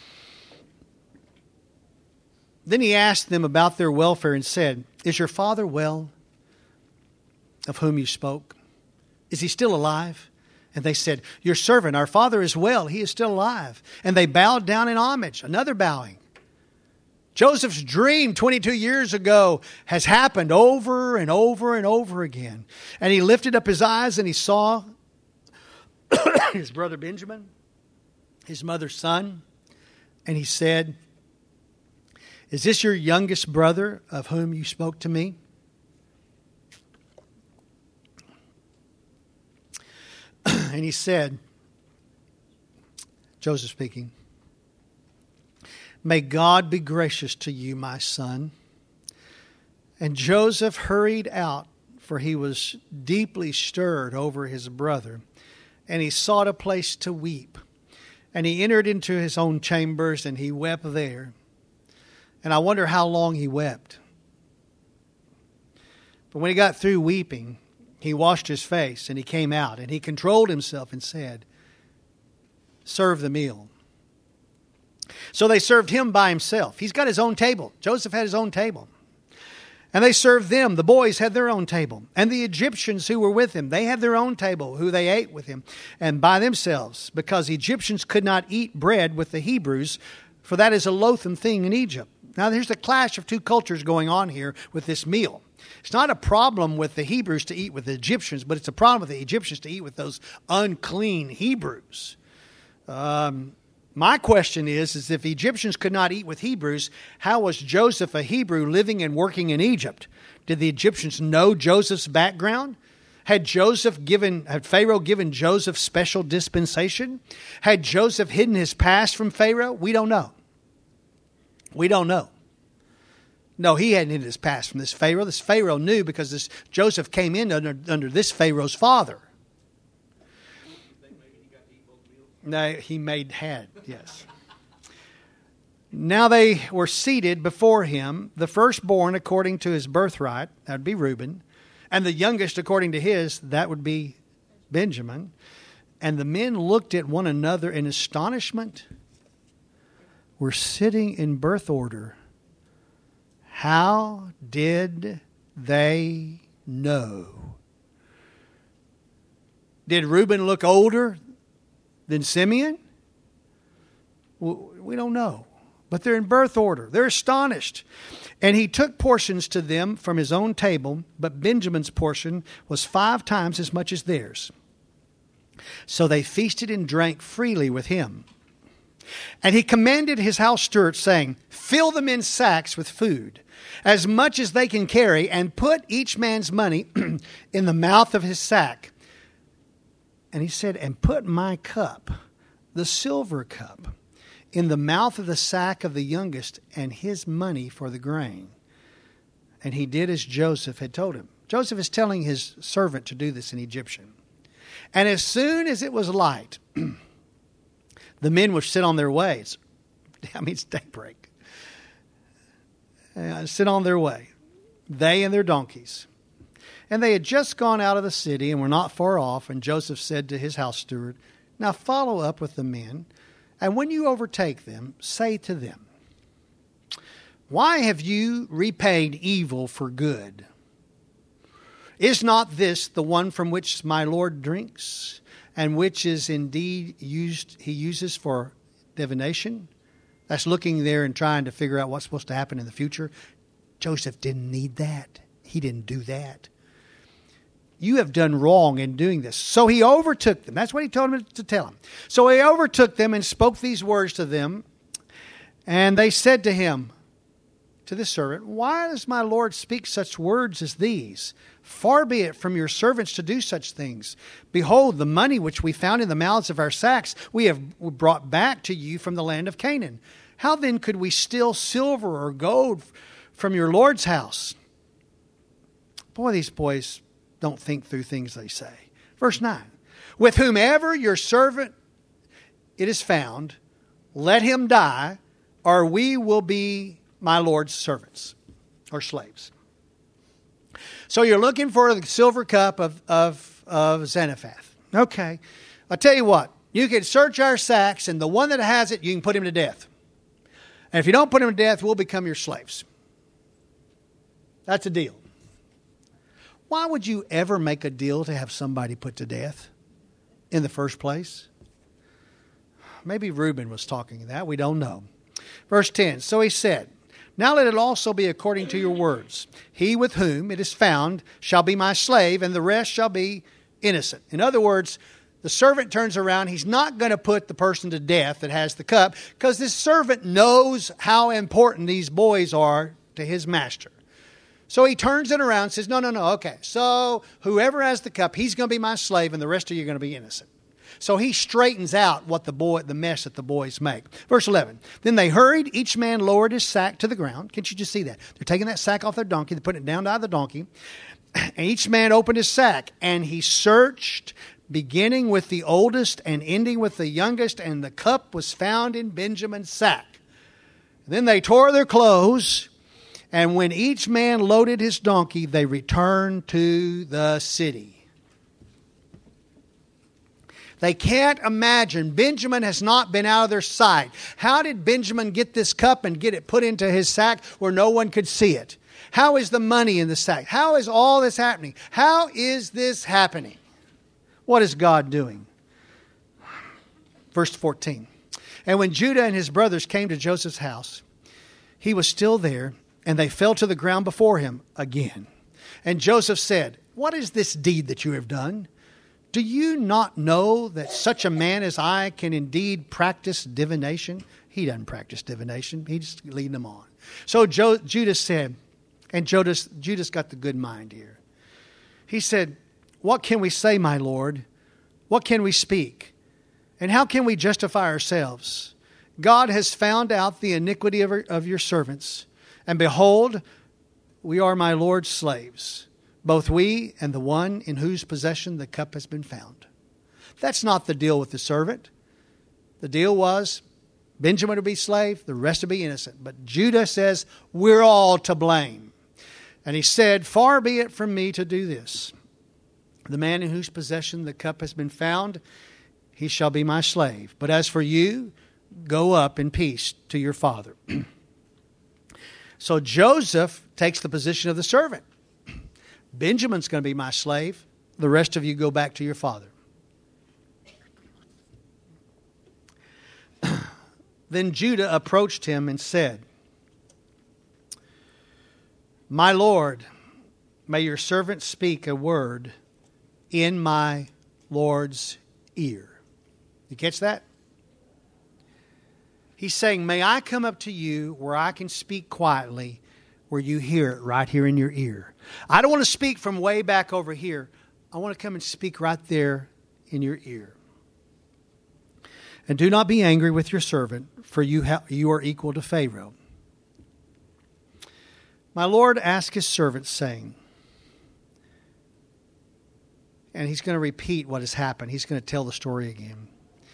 Then he asked them about their welfare and said, is your father well, of whom you spoke? Is he still alive? And they said, your servant, our father, is well. He is still alive. And they bowed down in homage, another bowing. Joseph's dream 22 years ago has happened over and over and over again. And he lifted up his eyes and he saw his brother Benjamin, his mother's son. And he said, is this your youngest brother of whom you spoke to me? And he said, Joseph speaking, may God be gracious to you, my son. And Joseph hurried out, for he was deeply stirred over his brother. And he sought a place to weep. And he entered into his own chambers, and he wept there. And I wonder how long he wept. But when he got through weeping, he washed his face, and he came out, and he controlled himself and said, serve the meal. So they served him by himself. He's got his own table. Joseph had his own table. And they served them. The boys had their own table. And the Egyptians who were with him, they had their own table, who they ate with him, and by themselves, because the Egyptians could not eat bread with the Hebrews, for that is a loathsome thing in Egypt. Now there's the clash of two cultures going on here with this meal. It's not a problem with the Hebrews to eat with the Egyptians, but it's a problem with the Egyptians to eat with those unclean Hebrews. My question is if the Egyptians could not eat with Hebrews, how was Joseph a Hebrew living and working in Egypt? Did the Egyptians know Joseph's background? Had Pharaoh given Joseph special dispensation? Had Joseph hidden his past from Pharaoh? We don't know. We don't know. No, he hadn't hidden his past from this Pharaoh. This Pharaoh knew because this Joseph came in under this Pharaoh's father. No, yes. Now they were seated before him, the firstborn according to his birthright, that would be Reuben, and the youngest according to his, that would be Benjamin. And the men looked at one another in astonishment. We're sitting in birth order. How did they know? Did Reuben look older than Simeon? We don't know. But they're in birth order. They're astonished. And he took portions to them from his own table, but Benjamin's portion was 5 times as much as theirs. So they feasted and drank freely with him. And he commanded his house steward, saying, fill the men's sacks with food, as much as they can carry, and put each man's money in the mouth of his sack. And he said, and put my cup, the silver cup, in the mouth of the sack of the youngest, and his money for the grain. And he did as Joseph had told him. Joseph is telling his servant to do this in Egyptian. And as soon as it was light, the men would sit on their ways. It's daybreak. Sit on their way, they and their donkeys. And they had just gone out of the city and were not far off. And Joseph said to his house steward, now follow up with the men. And when you overtake them, say to them, why have you repaid evil for good? Is not this the one from which my Lord drinks, and which is indeed he uses for divination? That's looking there and trying to figure out what's supposed to happen in the future. Joseph didn't need that. He didn't do that. You have done wrong in doing this. So he overtook them. That's what he told them to tell them. So he overtook them and spoke these words to them. And they said to him, to this servant, why does my Lord speak such words as these? Far be it from your servants to do such things. Behold, the money which we found in the mouths of our sacks we have brought back to you from the land of Canaan. How then could we steal silver or gold from your Lord's house? Boy, these boys don't think through things they say. Verse 9. With whomever your servant it is found, let him die, or we will be my Lord's servants or slaves. So you're looking for the silver cup of Zenephath. Okay. I'll tell you what. You can search our sacks, and the one that has it, you can put him to death. And if you don't put him to death, we'll become your slaves. That's a deal. Why would you ever make a deal to have somebody put to death in the first place? Maybe Reuben was talking that. We don't know. Verse 10. So he said, now let it also be according to your words. He with whom it is found shall be my slave, and the rest shall be innocent. In other words, the servant turns around. He's not going to put the person to death that has the cup, because this servant knows how important these boys are to his master. So he turns it around and says, no, okay. So whoever has the cup, he's going to be my slave, and the rest of you are going to be innocent. So he straightens out what the mess that the boys make. Verse 11. Then they hurried, each man lowered his sack to the ground. Can't you just see that? They're taking that sack off their donkey, they're putting it down by the donkey. And each man opened his sack, and he searched, beginning with the oldest and ending with the youngest, and the cup was found in Benjamin's sack. Then they tore their clothes, and when each man loaded his donkey, they returned to the city. They can't imagine. Benjamin has not been out of their sight. How did Benjamin get this cup and get it put into his sack where no one could see it? How is the money in the sack? How is all this happening? How is this happening? What is God doing? Verse 14. And when Judah and his brothers came to Joseph's house, he was still there, and they fell to the ground before him again. And Joseph said, what is this deed that you have done? Do you not know that such a man as I can indeed practice divination? He doesn't practice divination. He's just leading them on. So Judah said, and Judah's got the good mind here. He said, what can we say, my Lord? What can we speak? And how can we justify ourselves? God has found out the iniquity of your servants. And behold, we are my Lord's slaves, both we and the one in whose possession the cup has been found. That's not the deal with the servant. The deal was Benjamin would be slave, the rest would be innocent. But Judah says, we're all to blame. And he said, far be it from me to do this. The man in whose possession the cup has been found, he shall be my slave. But as for you, go up in peace to your father. So Joseph takes the position of the servant. Benjamin's going to be my slave. The rest of you go back to your father. Then Judah approached him and said, my Lord, may your servant speak a word in my Lord's ear. You catch that? He's saying, may I come up to you where I can speak quietly, where you hear it right here in your ear. I don't want to speak from way back over here. I want to come and speak right there in your ear. And do not be angry with your servant, for you are equal to Pharaoh. My Lord asked his servant, saying, and he's going to repeat what has happened. He's going to tell the story again.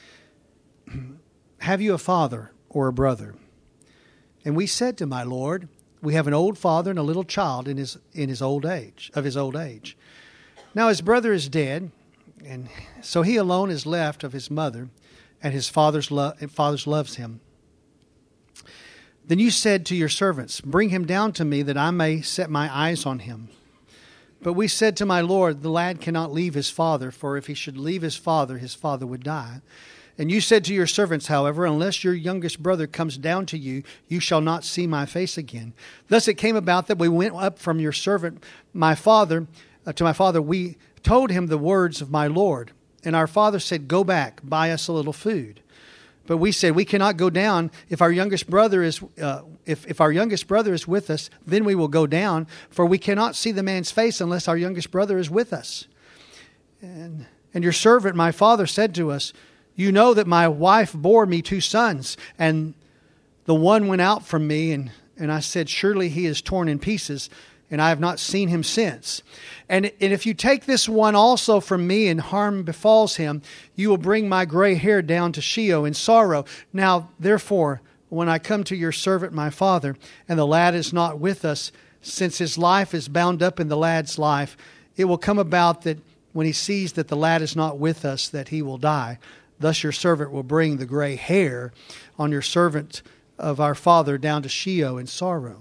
Have you a father or a brother? And we said to my Lord, we have an old father and a little child in his old age. Now his brother is dead, and so he alone is left of his mother, and his father's loves him. Then you said to your servants, bring him down to me that I may set my eyes on him. But we said to my Lord, the lad cannot leave his father, for if he should leave his father would die. And you said to your servants, however, unless your youngest brother comes down to you, you shall not see my face again. Thus it came about that we went up from your servant, my father, to my father. We told him the words of my Lord. And our father said, go back, buy us a little food. But we said, we cannot go down. If our youngest brother is if our youngest brother is with us, then we will go down, for we cannot see the man's face unless our youngest brother is with us. And your servant, my father, said to us, you know that my wife bore me 2 sons, and the one went out from me, and I said, surely he is torn in pieces, and I have not seen him since. And if you take this one also from me, and harm befalls him, you will bring my gray hair down to Sheol in sorrow. Now, therefore, when I come to your servant my father, and the lad is not with us, since his life is bound up in the lad's life, it will come about that when he sees that the lad is not with us, that he will die. Thus your servant will bring the gray hair on your servant of our father down to Sheol in sorrow.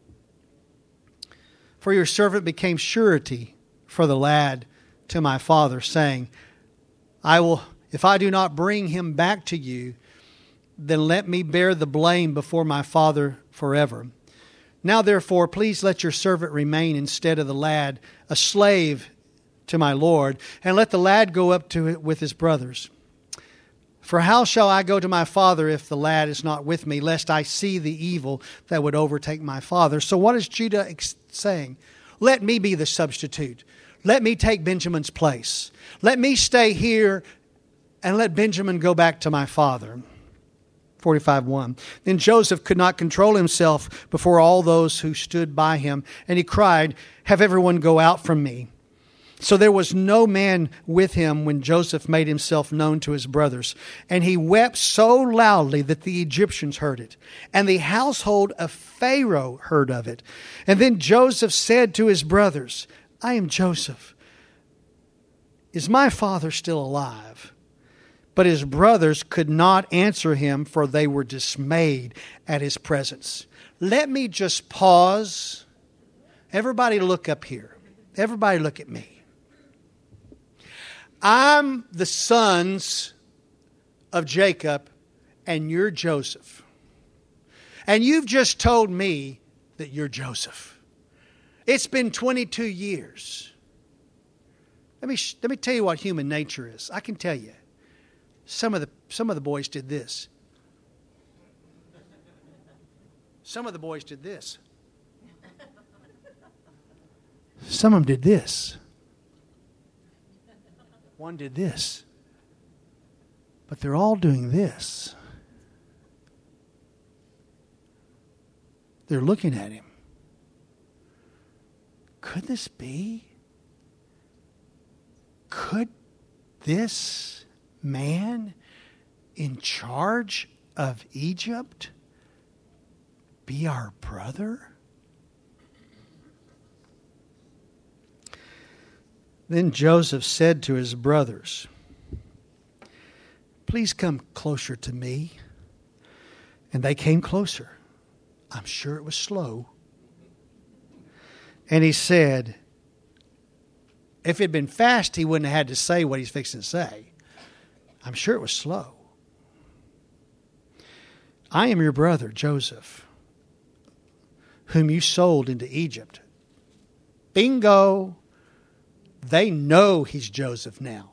For your servant became surety for the lad to my father, saying, if I do not bring him back to you, then let me bear the blame before my father forever. Now therefore, please let your servant remain instead of the lad, a slave to my Lord, and let the lad go up to it with his brothers. For how shall I go to my father if the lad is not with me, lest I see the evil that would overtake my father? So what is Judah saying? Let me be the substitute. Let me take Benjamin's place. Let me stay here and let Benjamin go back to my father. 45:1. Then Joseph could not control himself before all those who stood by him, and he cried, have everyone go out from me. So there was no man with him when Joseph made himself known to his brothers. And he wept so loudly that the Egyptians heard it. And the household of Pharaoh heard of it. And then Joseph said to his brothers, I am Joseph. Is my father still alive? But his brothers could not answer him, for they were dismayed at his presence. Let me just pause Everybody look up here. Everybody look at me. I'm the sons of Jacob, and you're Joseph. And you've just told me that you're Joseph. It's been 22 years. Let me tell you what human nature is. I can tell you. Some of the boys did this. Some of the boys did this. Some of them did this. One did this. But they're all doing this. They're looking at him. Could this be? Could this man in charge of Egypt be our brother? Then Joseph said to his brothers, "Please come closer to me." And they came closer. I'm sure it was slow. And he said, if it had been fast, he wouldn't have had to say what he's fixing to say. I'm sure it was slow. "I am your brother, Joseph, whom you sold into Egypt." Bingo! They know he's Joseph now.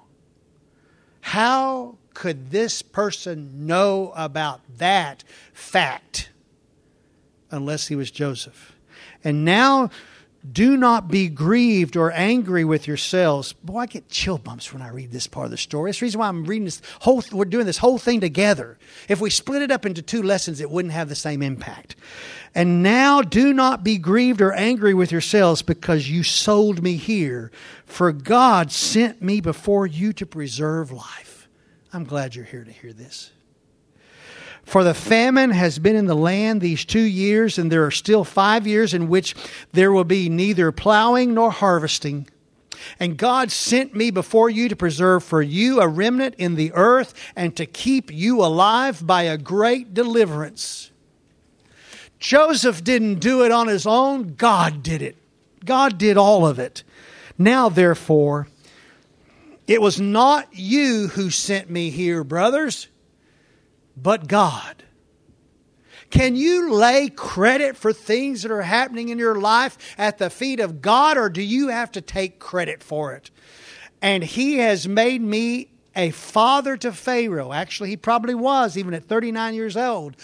How could this person know about that fact unless he was Joseph? "And now do not be grieved or angry with yourselves." Boy, I get chill bumps when I read this part of the story. That's the reason why I'm reading we're doing this whole thing together. If we split it up into 2 lessons, it wouldn't have the same impact. "And now do not be grieved or angry with yourselves because you sold me here. For God sent me before you to preserve life." I'm glad you're here to hear this. "For the famine has been in the land these 2 years, and there are still 5 years in which there will be neither plowing nor harvesting. And God sent me before you to preserve for you a remnant in the earth and to keep you alive by a great deliverance." Joseph didn't do it on his own. God did it. God did all of it. "Now, therefore, it was not you who sent me here, brothers, but God." Can you lay credit for things that are happening in your life at the feet of God, or do you have to take credit for it? "And he has made me a father to Pharaoh." Actually, he probably was, even at 39 years old.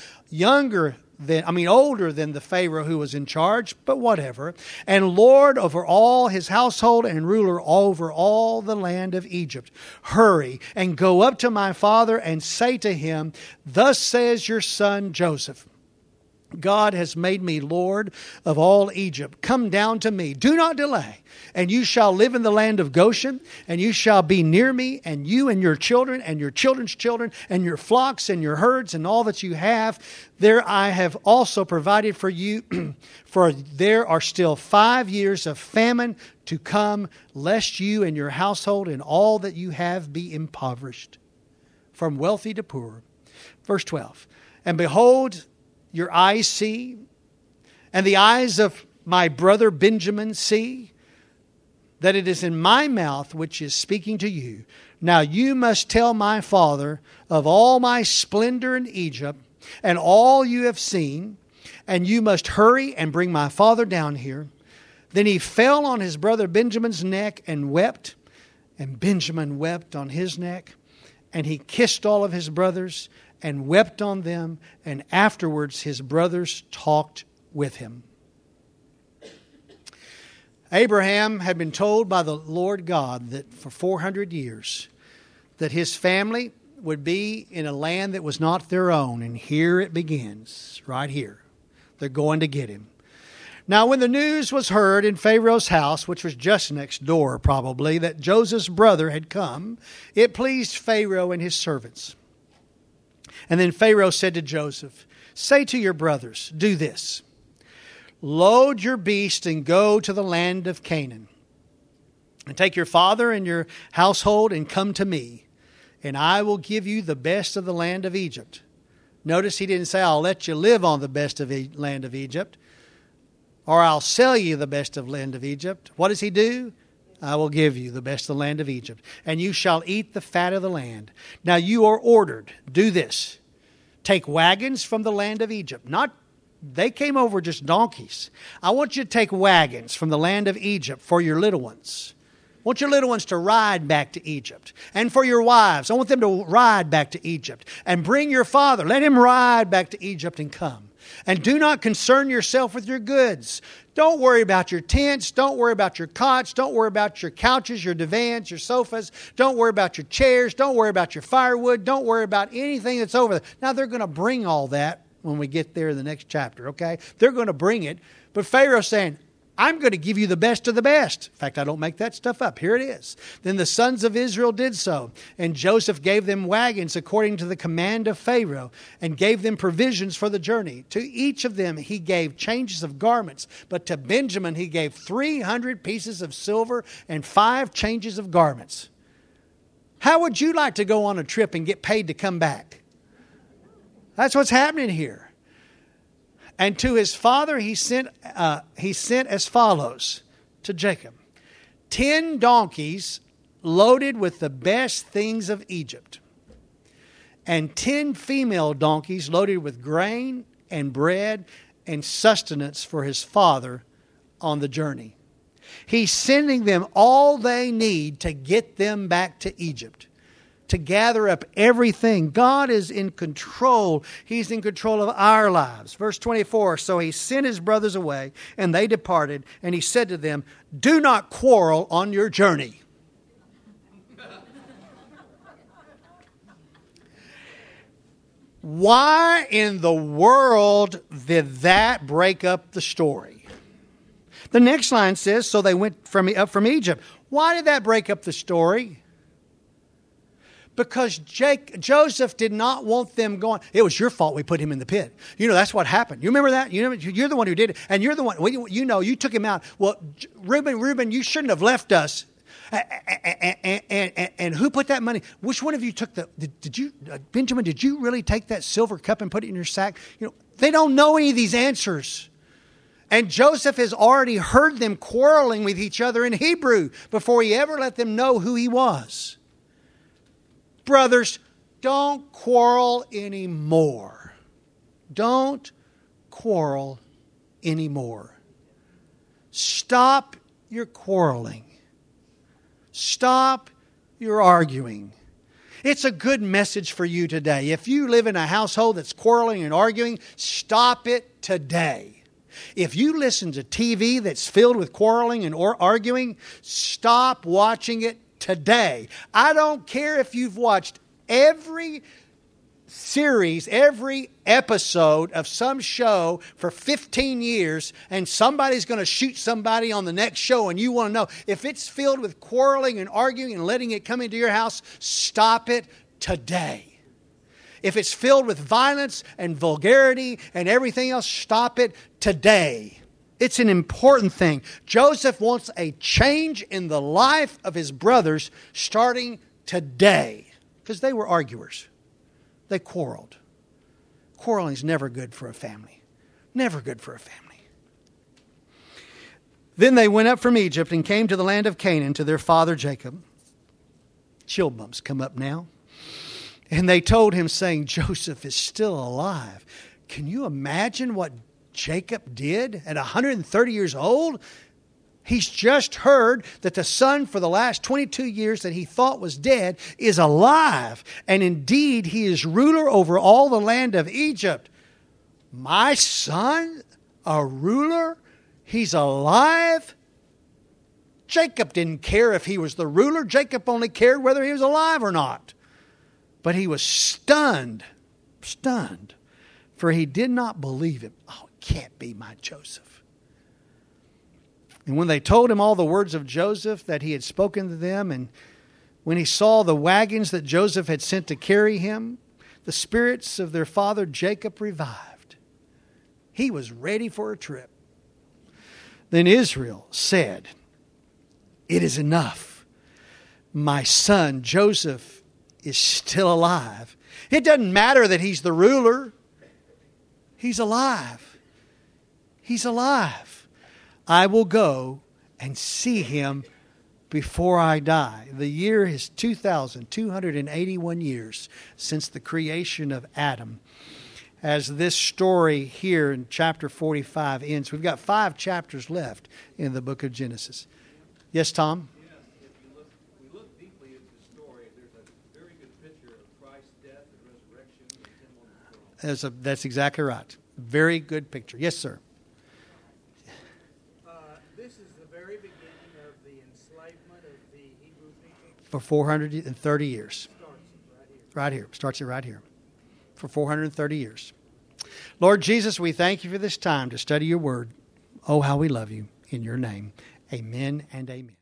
Older than the Pharaoh who was in charge, but whatever. "And Lord over all his household and ruler over all the land of Egypt. Hurry and go up to my father and say to him, 'Thus says your son Joseph, God has made me Lord of all Egypt. Come down to me. Do not delay. And you shall live in the land of Goshen, and you shall be near me, and you and your children and your children's children and your flocks and your herds and all that you have. There I have also provided for you, for there are still 5 years of famine to come, lest you and your household and all that you have be impoverished, from wealthy to poor." Verse 12. "And behold, your eyes see, and the eyes of my brother Benjamin see, that it is in my mouth which is speaking to you. Now you must tell my father of all my splendor in Egypt, and all you have seen, and you must hurry and bring my father down here." Then he fell on his brother Benjamin's neck and wept, and Benjamin wept on his neck, and he kissed all of his brothers and wept on them, and afterwards his brothers talked with him. Abraham had been told by the Lord God that for 400 years that his family would be in a land that was not their own, and here it begins, right here. They're going to get him. Now, when the news was heard in Pharaoh's house, which was just next door probably, that Joseph's brother had come, it pleased Pharaoh and his servants. And then Pharaoh said to Joseph, "Say to your brothers, do this. Load your beast and go to the land of Canaan. And take your father and your household and come to me. And I will give you the best of the land of Egypt." Notice he didn't say, "I'll let you live on the best of the land of Egypt." or I'll sell you the best of land of Egypt. What does he do? I will give you the best of the land of Egypt, and you shall eat the fat of the land. Now you are ordered, do this. Take wagons from the land of Egypt. They came over just donkeys. I want you to take wagons from the land of Egypt for your little ones. I want your little ones to ride back to Egypt. And for your wives, I want them to ride back to Egypt. And bring your father. Let him ride back to Egypt and come. And do not concern yourself with your goods. Don't worry about your tents. Don't worry about your cots. Don't worry about your couches, your divans, your sofas. Don't worry about your chairs. Don't worry about your firewood. Don't worry about anything that's over there. Now, they're going to bring all that when we get there in the next chapter, okay? They're going to bring it. But Pharaoh's saying, I'm going to give you the best of the best. In fact, I don't make that stuff up. Here it is. Then the sons of Israel did so. And Joseph gave them wagons according to the command of Pharaoh and gave them provisions for the journey. To each of them he gave changes of garments. But to Benjamin he gave 300 pieces of silver and 5 changes of garments. How would you like to go on a trip and get paid to come back? That's what's happening here. And to his father he sent as follows to Jacob: 10 donkeys loaded with the best things of Egypt, and 10 female donkeys loaded with grain and bread and sustenance for his father on the journey. He's sending them all they need to get them back to Egypt, to gather up everything. God is in control. He's in control of our lives. Verse 24, so he sent his brothers away, and they departed, and he said to them, do not quarrel on your journey. Why in the world did that break up the story? The next line says, so they went up from Egypt. Why did that break up the story? Because Joseph did not want them going. It was your fault we put him in the pit. You know, that's what happened. You remember that? You're the one who did it. And you're the one, you took him out. Well, Reuben, you shouldn't have left us. And who put that money? Which one of you took Benjamin, did you really take that silver cup and put it in your sack? You know, they don't know any of these answers. And Joseph has already heard them quarreling with each other in Hebrew before he ever let them know who he was. Brothers, don't quarrel anymore. Don't quarrel anymore. Stop your quarreling. Stop your arguing. It's a good message for you today. If you live in a household that's quarreling and arguing, stop it today. If you listen to TV that's filled with quarreling and arguing, stop watching it today. I don't care if you've watched every series, every episode of some show for 15 years, and somebody's going to shoot somebody on the next show, and you want to know. If it's filled with quarreling and arguing and letting it come into your house, stop it today. If it's filled with violence and vulgarity and everything else, stop it today. It's an important thing. Joseph wants a change in the life of his brothers starting today, because they were arguers. They quarreled. Quarreling is never good for a family. Never good for a family. Then they went up from Egypt and came to the land of Canaan to their father Jacob. Chill bumps come up now. And they told him, saying, Joseph is still alive. Can you imagine what Jacob did at 130 years old? He's just heard that the son for the last 22 years that he thought was dead is alive. And indeed, he is ruler over all the land of Egypt. My son, a ruler? He's alive? Jacob didn't care if he was the ruler. Jacob only cared whether he was alive or not. But he was stunned, for he did not believe it. Oh, it can't be my Joseph. And when they told him all the words of Joseph that he had spoken to them, and when he saw the wagons that Joseph had sent to carry him, the spirits of their father Jacob revived. He was ready for a trip. Then Israel said, it is enough. My son Joseph is still alive. It doesn't matter that he's the ruler. He's alive. He's alive. I will go and see him before I die. The year is 2,281 years since the creation of Adam. As this story here in chapter 45 ends, we've got 5 chapters left in the book of Genesis. Yes, Tom? Yes, if we look deeply into the story, there's a very good picture of Christ's death and resurrection and him on the throne. That's exactly right. Very good picture. Yes, sir. This is the very beginning of the enslavement of the Hebrew people. For 430 years. Starts right here. Right here. Starts it right here. For 430 years. Lord Jesus, we thank you for this time to study your word. Oh, how we love you. In your name, amen and amen.